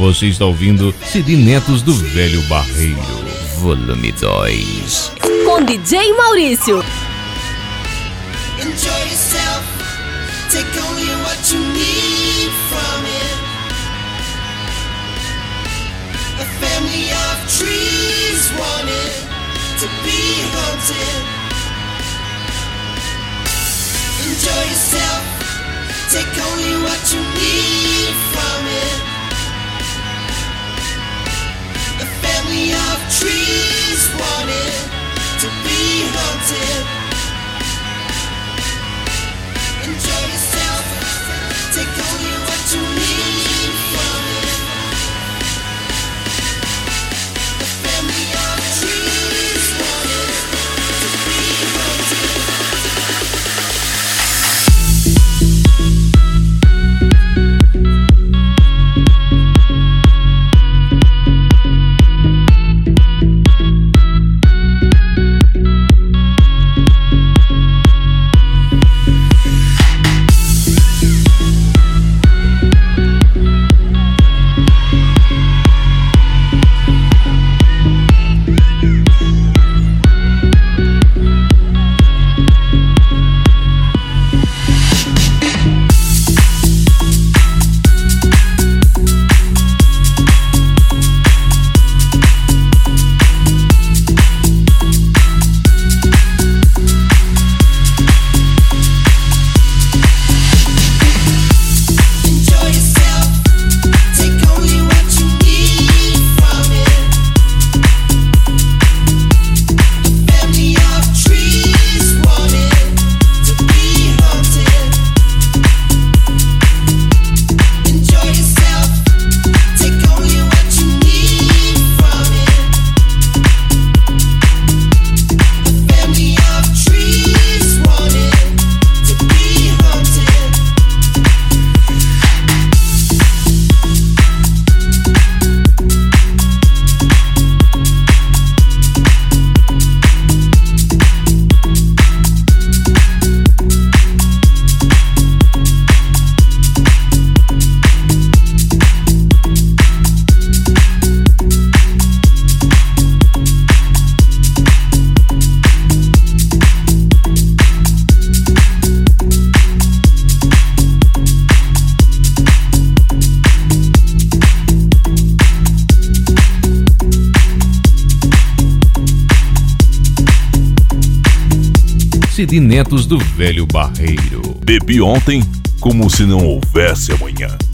Você está ouvindo CD Netos do Velho Barreiro, volume 2. Com DJ Maurício. Enjoy yourself, take only what you need from it. A family of trees wanted to be haunted. Enjoy yourself, take only what you need from it. A family of trees wanted to be haunted. Enjoy yourself, take only what you need from it. A family of trees wanted to be haunted. CD Netos do Velho Barreiro. Bebi ontem como se não houvesse amanhã.